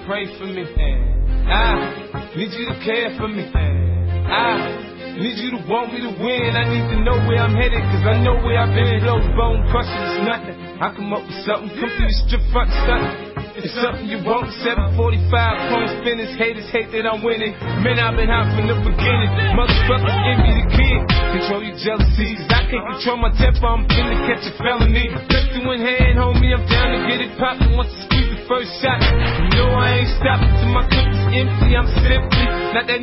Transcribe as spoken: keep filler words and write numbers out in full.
pray for me. I need you to care for me. I need you to want me to win. I need to know where I'm headed, cause I know where I've been. Blows, bone crushing, it's nothing. I come up with something, come through the strip front stunting. It's something you want, seven forty-five point spinners, haters hate that I'm winning. Man, I've been hot from the beginning. Motherfuckers envy the kid. Control your jealousy, cause I can't control my temper, I'm finna catch a felony. Pistol in hand, homie, I'm down to get it poppin'. Once I squeeze the first shot, you know I ain't stopping till my clip is empty. I'm simply not that